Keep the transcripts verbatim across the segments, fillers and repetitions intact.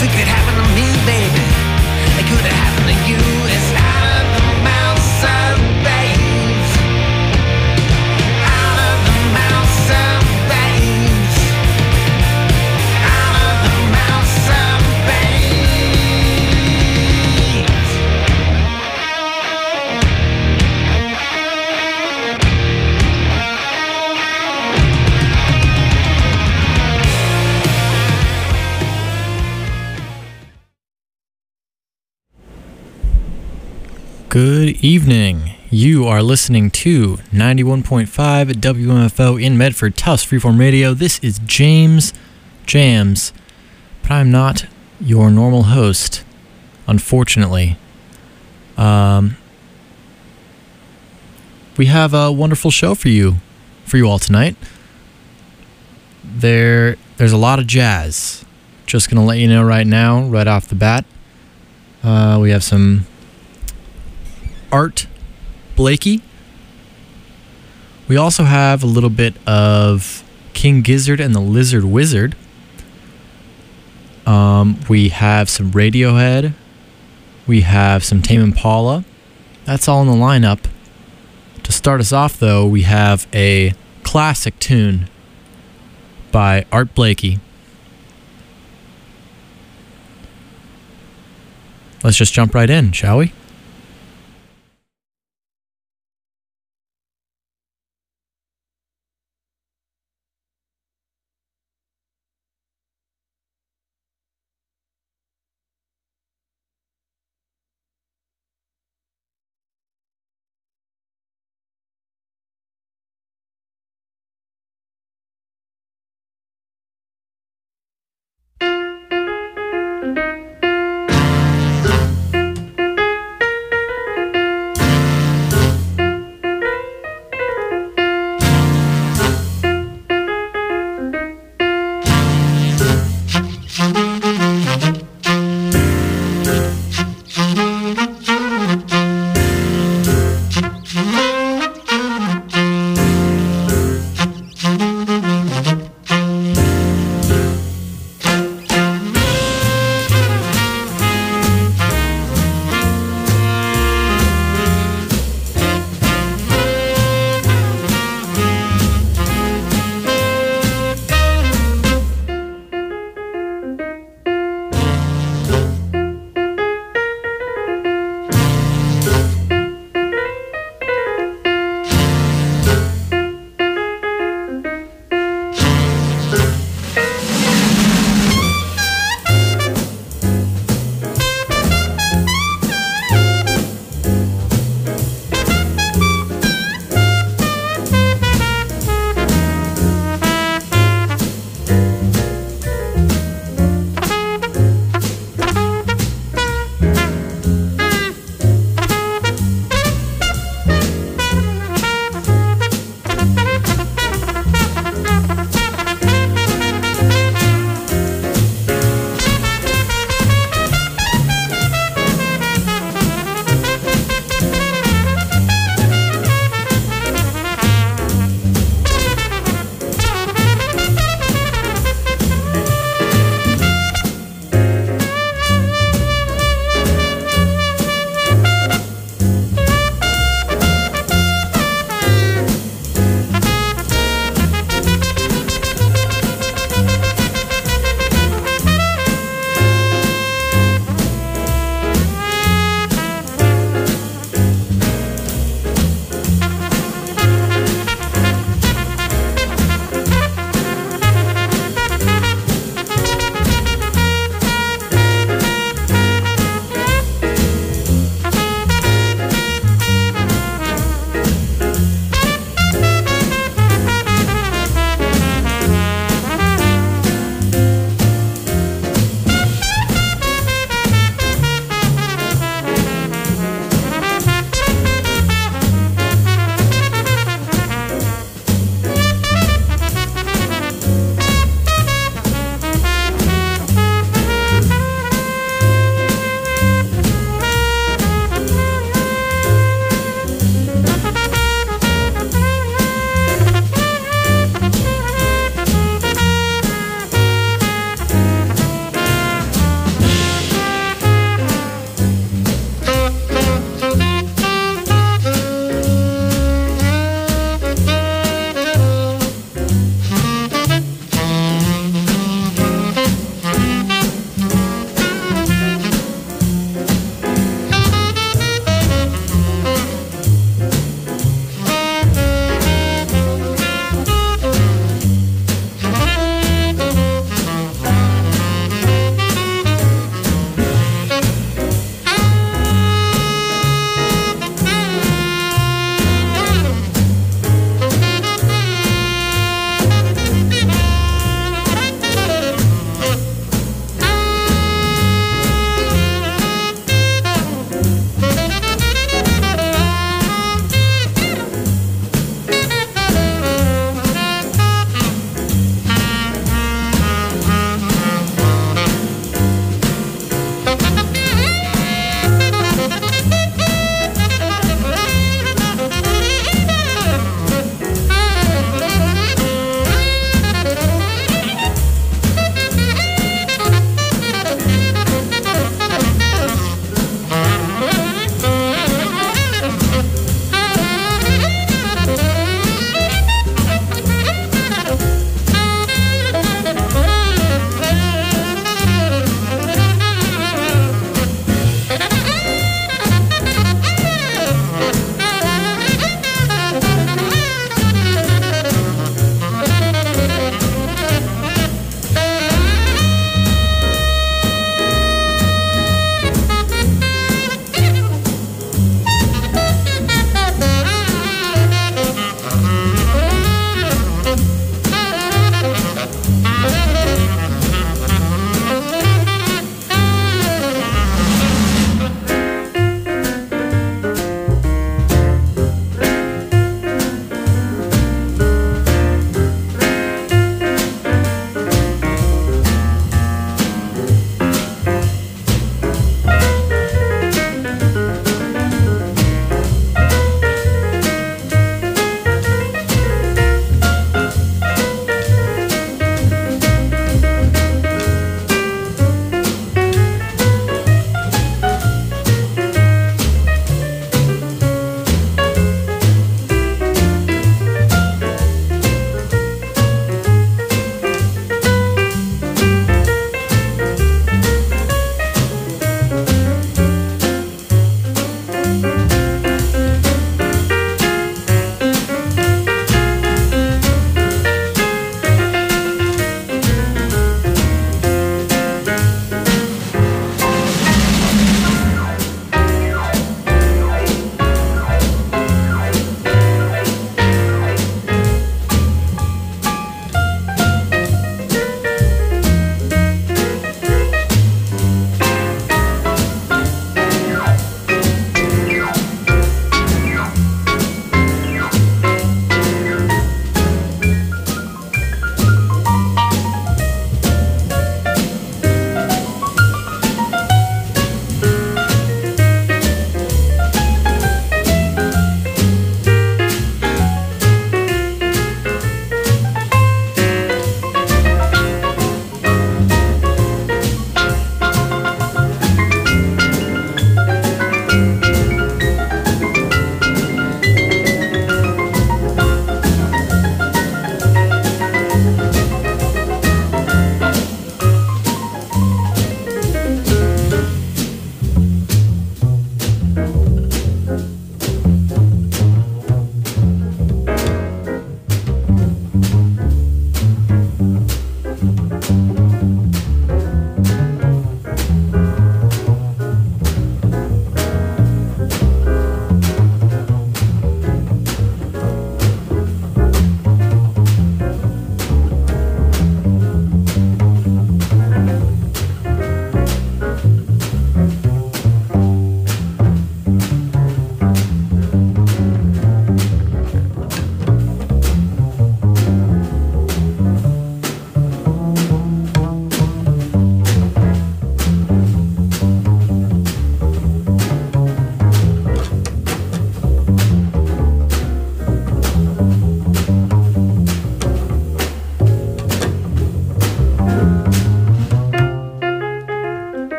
Good evening. You are listening to ninety-one point five W M F O in Medford, Taos Freeform Radio. This is James Jams, but I'm not your normal host, unfortunately. Um, we have a wonderful show for you, for you all tonight. There, there's a lot of jazz. Just gonna let you know right now, right off the bat. Uh, we have some Art Blakey. We also have a little bit of King Gizzard and the Lizard Wizard. Um, we have some Radiohead. We have some Tame Impala. That's all in the lineup. To start us off, though, we have a classic tune by Art Blakey. Let's just jump right in, shall we?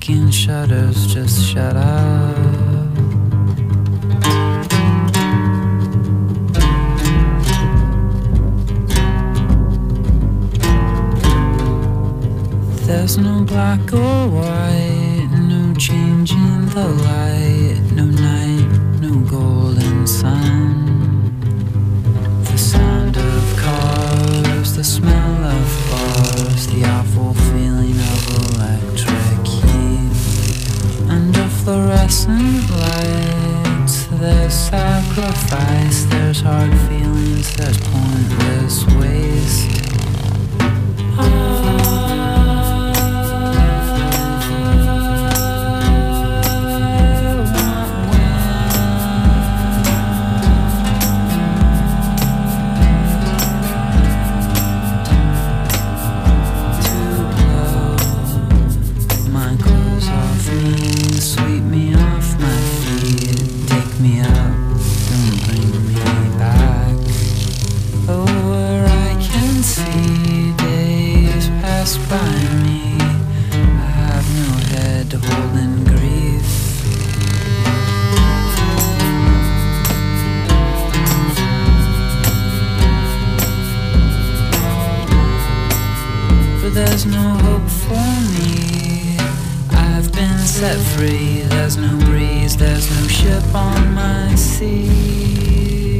making shutters just shut up. There's no black or white, no change in the light, no night, no golden sun. The sound of cars, the smell of bars, the awful feeling of electric heat. Under fluorescent lights, there's sacrifice, there's hard feelings, there's pointless waste. There's no hope for me. I've been set free. There's no breeze, there's no ship on my sea.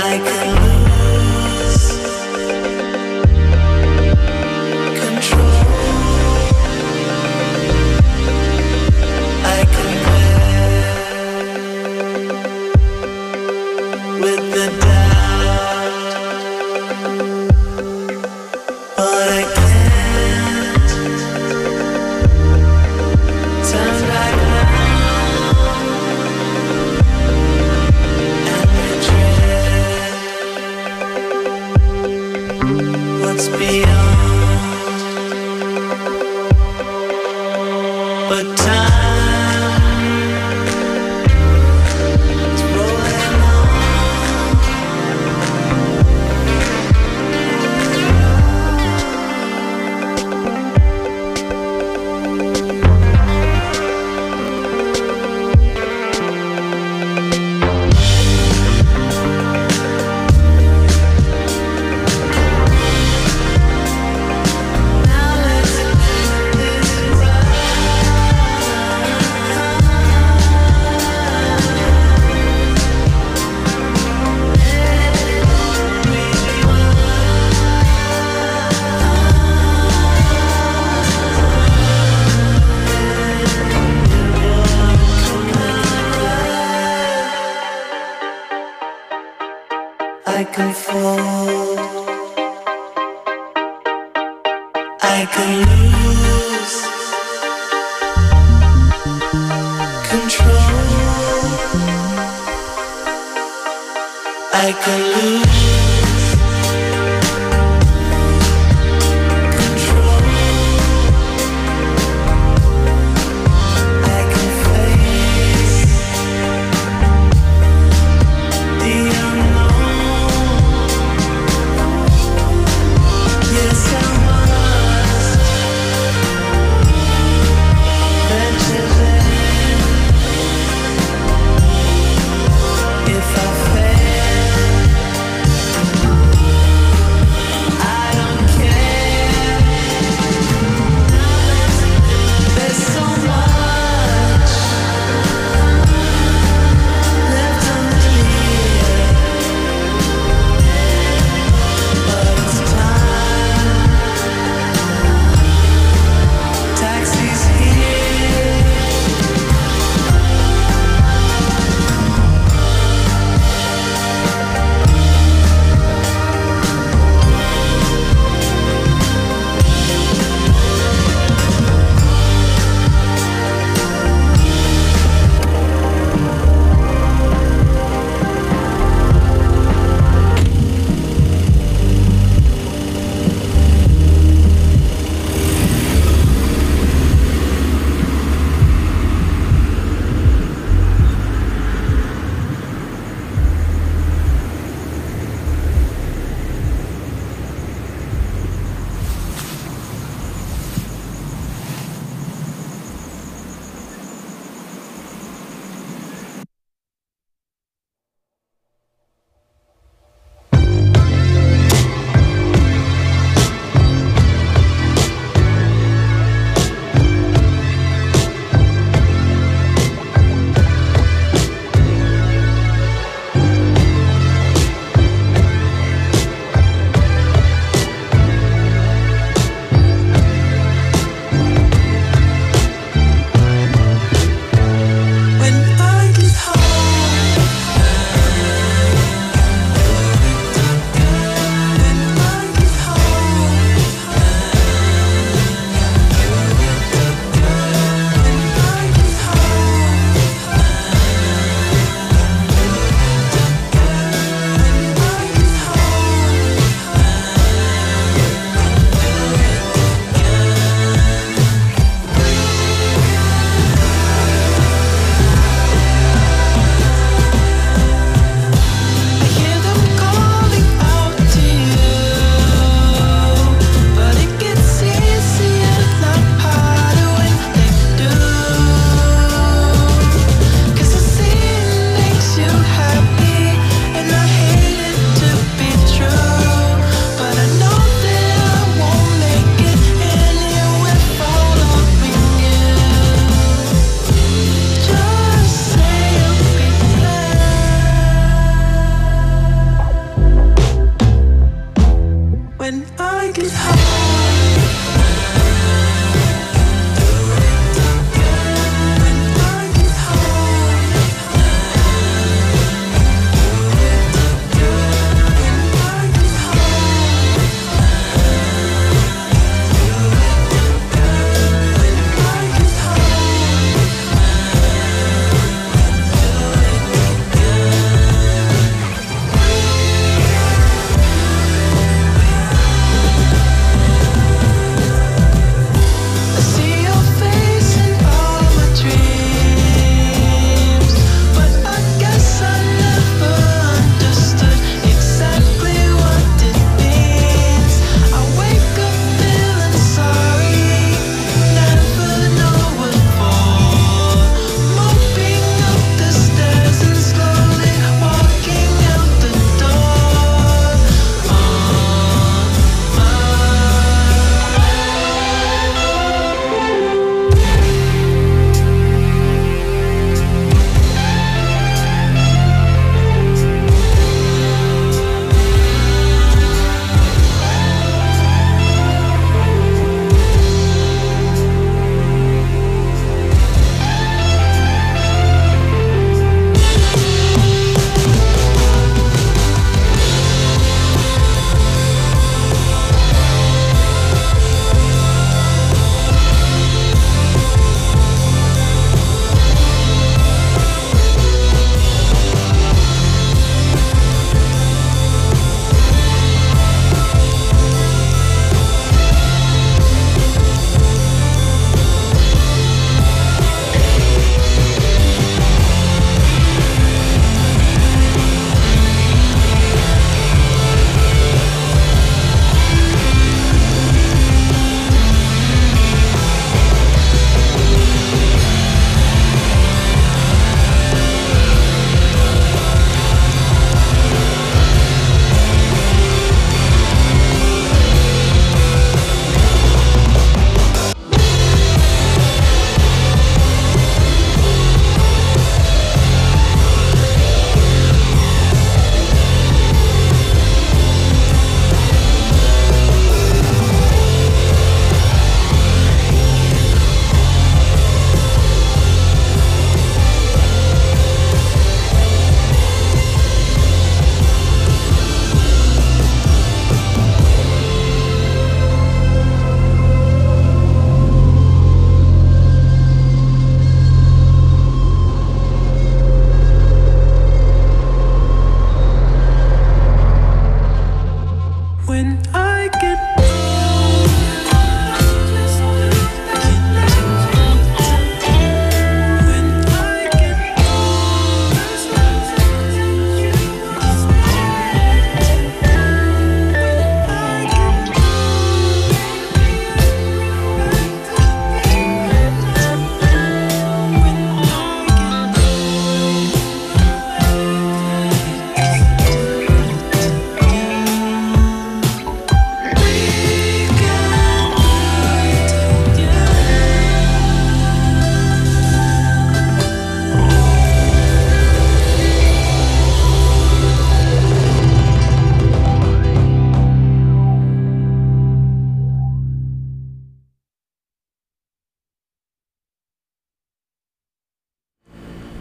If I fail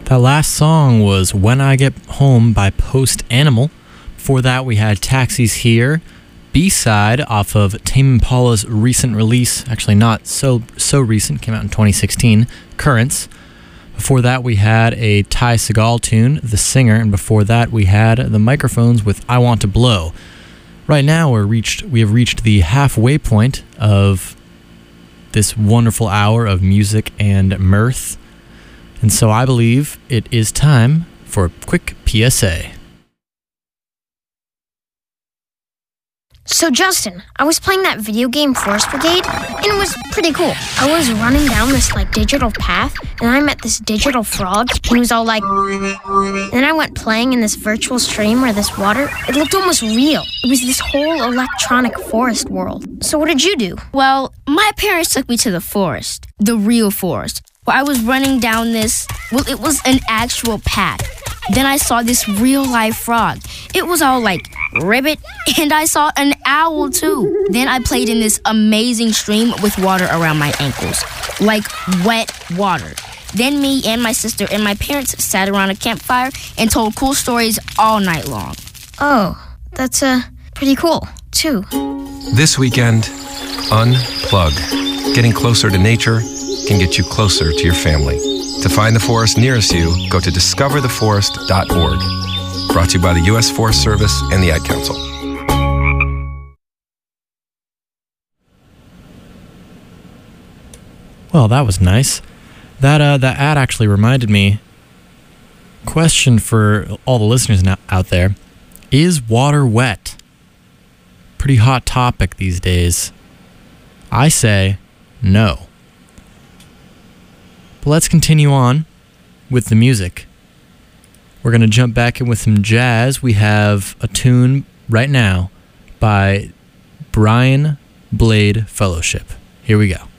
That last song was When I Get Home by Post Animal. Before that, we had Taxis Here, B-side off of Tame Impala's recent release, actually not so so recent, came out in twenty sixteen, Currents. Before that, we had a Ty Segall tune, The Singer, and before that, we had the Microphones with I Want to Blow. Right now, we're reached we have reached the halfway point of this wonderful hour of music and mirth. And so I believe it is time for a quick P S A. So Justin, I was playing that video game Forest Brigade, and it was pretty cool. I was running down this like digital path, and I met this digital frog, and he was all like... Then I went playing in this virtual stream where this water, it looked almost real. It was this whole electronic forest world. So what did you do? Well, my parents took me to the forest, the real forest, where I was running down this, well, it was an actual path. Then I saw this real-life frog. It was all like ribbit, and I saw an owl too. Then I played in this amazing stream with water around my ankles, like wet water. Then me and my sister and my parents sat around a campfire and told cool stories all night long. Oh, that's uh, pretty cool, too. This weekend, unplug. Getting closer to nature can get you closer to your family. To find the forest nearest you, go to discover the forest dot org. Brought to you by the U S Forest Service and the Ad Council. Well, that was nice. That uh, that ad actually reminded me. Question for all the listeners now out there: is water wet? Pretty hot topic these days. I say no. But let's continue on with the music. We're going to jump back in with some jazz. We have a tune right now by Brian Blade Fellowship. Here we go.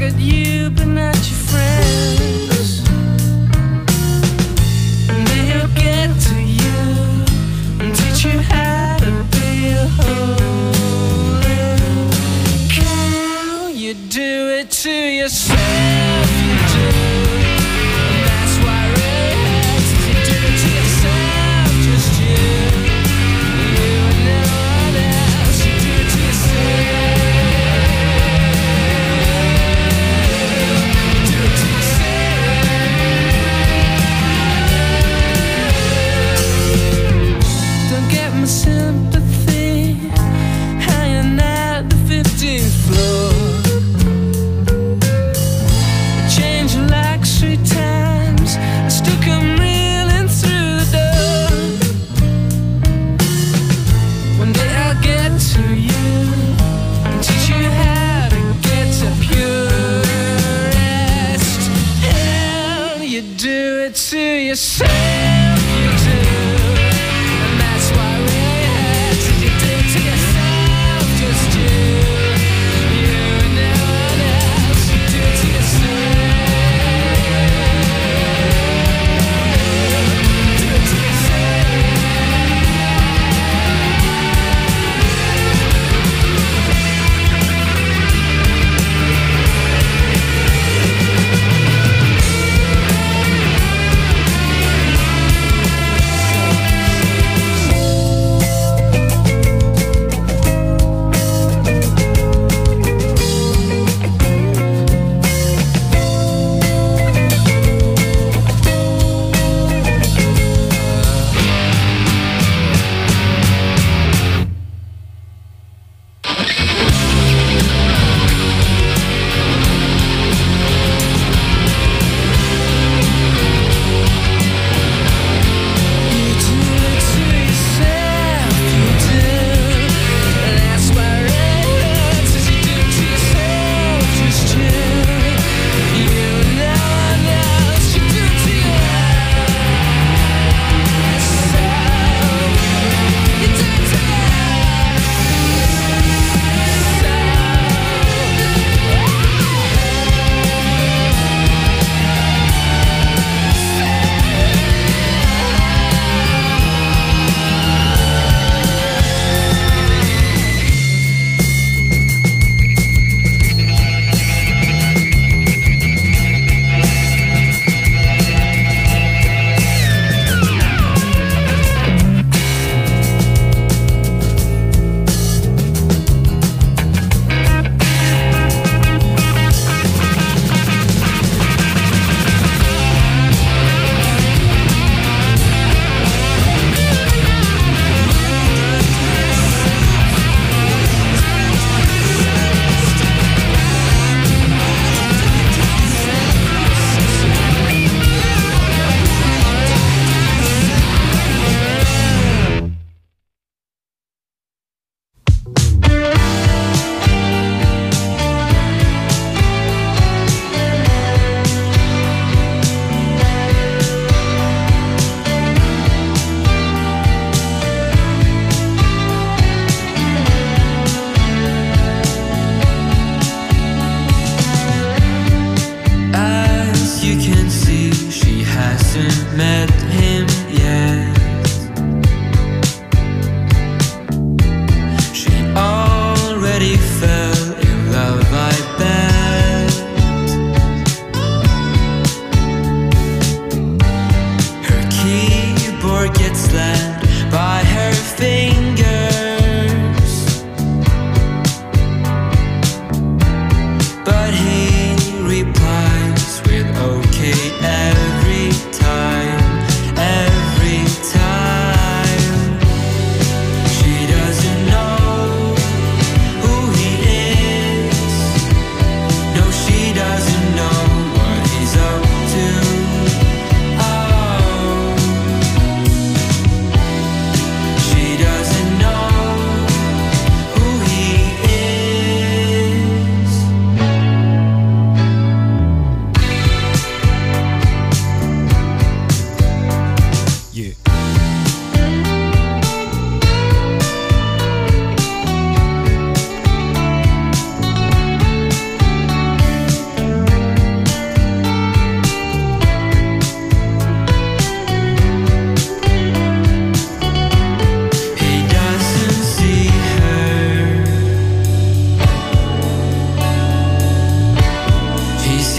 at you but not your friends. And they'll get to you and teach you how to be holy. Can you do it to yourself? You do. And that's why it really hurts. You do it to yourself, just you. You and no one else. You do it to yourself. You do it to yourself. Don't get my sympathy hanging at the fifteenth floor.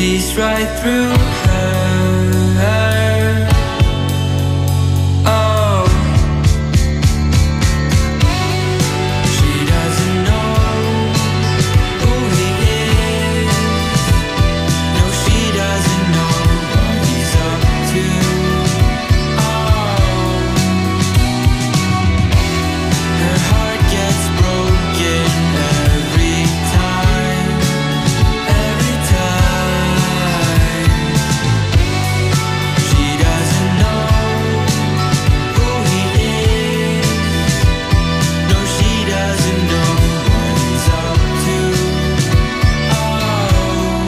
sees right through her. Oh, she doesn't know who he is. No, she doesn't know what he's up to. Oh, her heart gets broken every time, every time. She doesn't know who he is. No, she doesn't know what he's up to. Oh,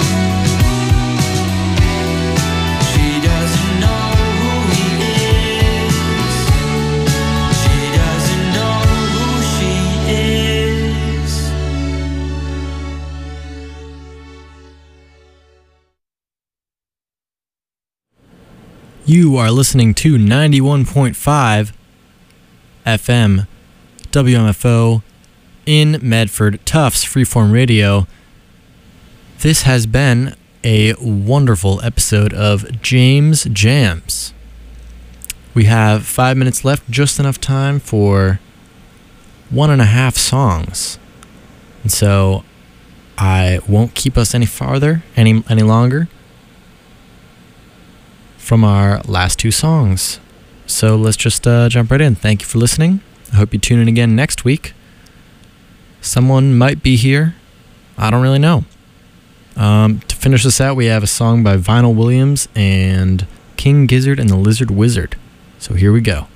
she doesn't know who he is. She doesn't know who she is. You are listening to ninety-one point five F M W M F O in Medford, Tufts Freeform Radio. This has been a wonderful episode of James Jams. We have five minutes left, just enough time for one and a half songs. And so I won't keep us any farther, any any longer from our last two songs. So let's just uh, jump right in. Thank you for listening. I hope you tune in again next week. Someone might be here. I don't really know. Um, to finish this out, we have a song by Vinyl Williams and King Gizzard and the Lizard Wizard. So here we go.